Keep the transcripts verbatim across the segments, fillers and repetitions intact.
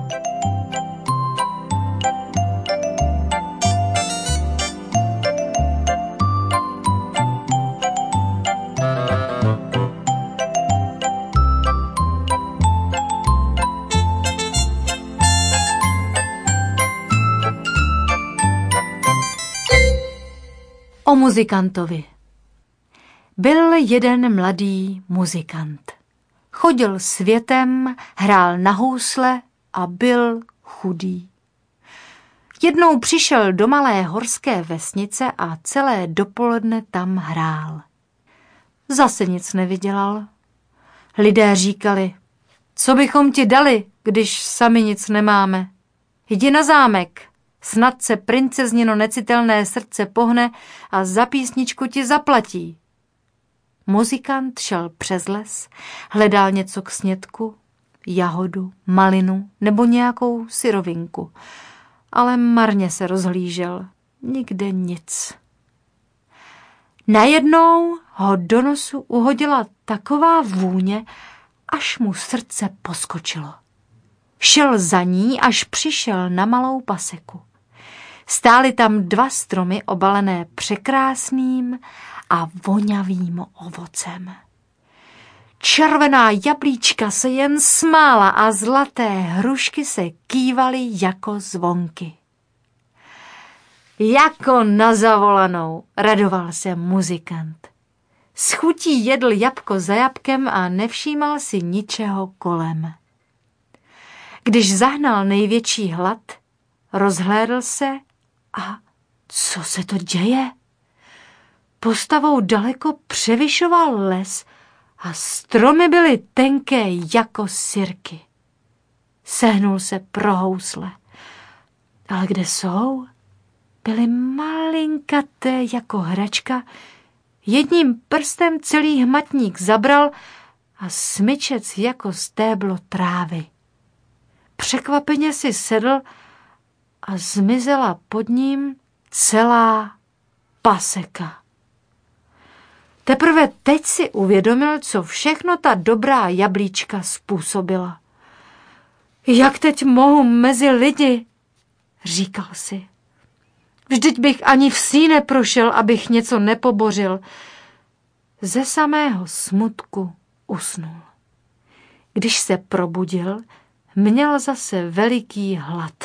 O muzikantovi. Byl jeden mladý muzikant. Chodil světem, hrál na housle a byl chudý. Jednou přišel do malé horské vesnice a celé dopoledne tam hrál. Zase nic nevydělal. Lidé říkali, co bychom ti dali, když sami nic nemáme. Jdi na zámek. Snad se princeznino necitelné srdce pohne a za písničku ti zaplatí. Muzikant šel přes les, hledal něco k snědku, jahodu, malinu nebo nějakou syrovinku, ale marně se rozhlížel, nikde nic. Najednou ho do nosu uhodila taková vůně, až mu srdce poskočilo. Šel za ní, až přišel na malou paseku. Stály tam dva stromy obalené překrásným a vonavým ovocem. Červená jablíčka se jen smála a zlaté hrušky se kývaly jako zvonky. Jako na zavolanou, radoval se muzikant. S chutí jedl jabko za jabkem a nevšímal si ničeho kolem. Když zahnal největší hlad, rozhlédl se a co se to děje? Postavou daleko převyšoval les a stromy byly tenké jako sirky. Sehnul se pro housle. Ale kde jsou? Byly malinkaté jako hračka. Jedním prstem celý hmatník zabral a smyčec jako stéblo trávy. Překvapeně si sedl a zmizela pod ním celá paseka. Teprve teď si uvědomil, co všechno ta dobrá jablíčka způsobila. Jak teď mohu mezi lidi, říkal si. Vždyť bych ani vsí neprošel, abych něco nepobořil. Ze samého smutku usnul. Když se probudil, měl zase veliký hlad.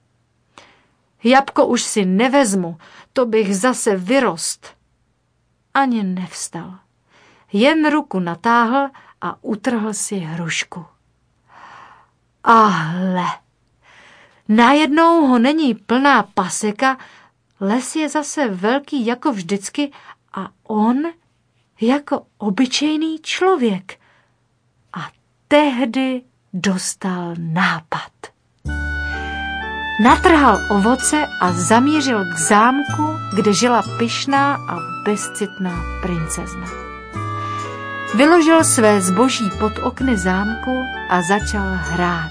Jabko už si nevezmu, to bych zase vyrost. Ani nevstal. Jen ruku natáhl a utrhl si hrušku. A hle, najednou ho není plná paseka, les je zase velký jako vždycky a on jako obyčejný člověk. A tehdy dostal nápad. Natrhal ovoce a zamířil k zámku, kde žila pyšná a bezcitná princezna. Vyložil své zboží pod okny zámku a začal hrát.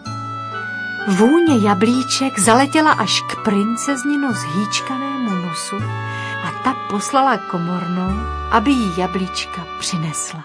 Vůně jablíček zaletěla až k princezninu zhýčkanému nosu a ta poslala komornou, aby jí jablíčka přinesla.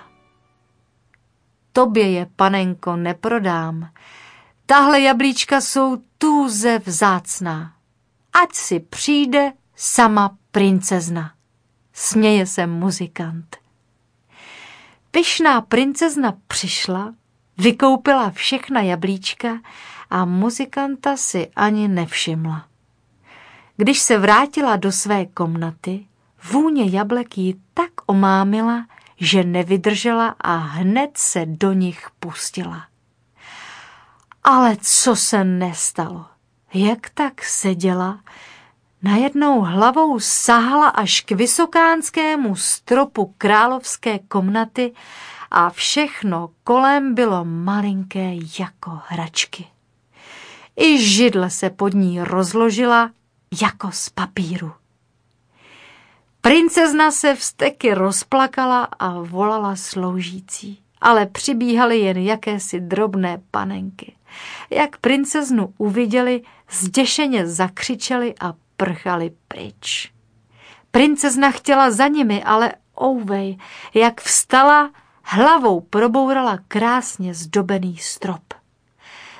Tobě je, panenko, neprodám. Tahle jablíčka jsou tůze vzácná. Ať si přijde sama princezna. Směje se muzikant. Pyšná princezna přišla, vykoupila všechna jablíčka a muzikanta si ani nevšimla. Když se vrátila do své komnaty, vůně jablek ji tak omámila, že nevydržela a hned se do nich pustila. Ale co se nestalo? Jak tak seděla, najednou hlavou sahala až k vysokánskému stropu královské komnaty a všechno kolem bylo malinké jako hračky. I židle se pod ní rozložila jako z papíru. Princezna se vzteky rozplakala a volala sloužící, ale přibíhaly jen jakési drobné panenky. Jak princeznu uviděli, zděšeně zakřičeli a prchali pryč. Princezna chtěla za nimi, ale ouvej, jak vstala, hlavou probourala krásně zdobený strop.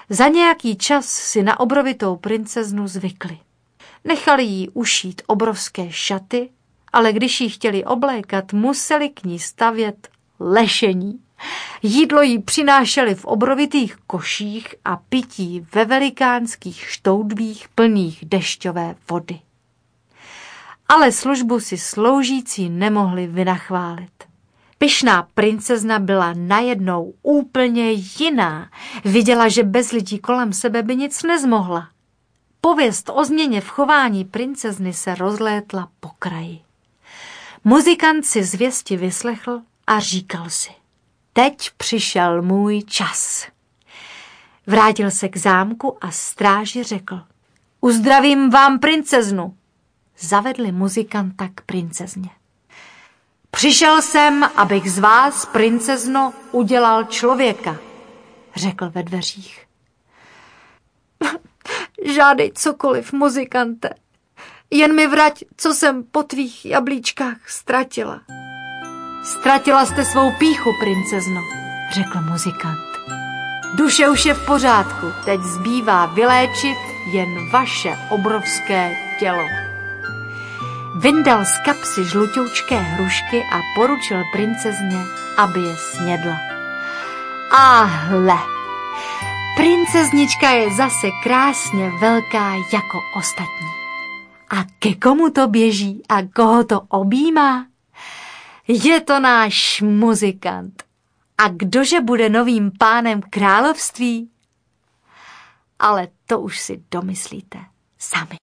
Za nějaký čas si na obrovitou princeznu zvykli. Nechali jí ušít obrovské šaty, ale když jí chtěli oblékat, museli k ní stavět lešení. Jídlo jí přinášeli v obrovitých koších a pití ve velikánských štoudvích plných dešťové vody. Ale službu si sloužící nemohli vynachválit. Pyšná princezna byla najednou úplně jiná. Viděla, že bez lidí kolem sebe by nic nezmohla. Pověst o změně v chování princezny se rozlétla po kraji. Muzikant si zvěsti vyslechl a říkal si: teď přišel můj čas. Vrátil se k zámku a stráži řekl: uzdravím vám princeznu. Zavedli muzikanta k princezně. Přišel jsem, abych z vás, princezno, udělal člověka, řekl ve dveřích. Žádej cokoliv, muzikante, jen mi vrať, co jsem po tvých jablíčkách ztratila. Ztratila jste svou pýchu, princezno, řekl muzikant. Duše už je v pořádku, teď zbývá vyléčit jen vaše obrovské tělo. Vyndal z kapsy žlutoučké hrušky a poručil princezně, aby je snědla. A hle, princeznička je zase krásně velká jako ostatní. A ke komu to běží a koho to objímá? Je to náš muzikant. A kdože bude novým pánem království? Ale to už si domyslíte sami.